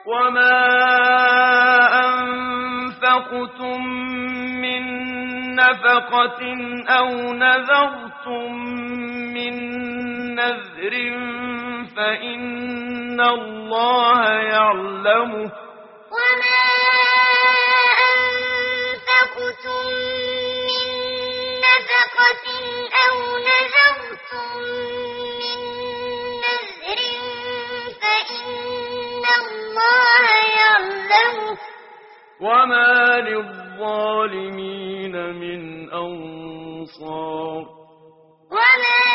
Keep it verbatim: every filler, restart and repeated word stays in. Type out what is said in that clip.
وما أنفقتم من نفقة أو نذرتم من نذر فإن الله يعلمه وما أنفقتم من نفقة أو نذرتم من نذر فإن الله يعلمه وما للظالمين من أنصار وما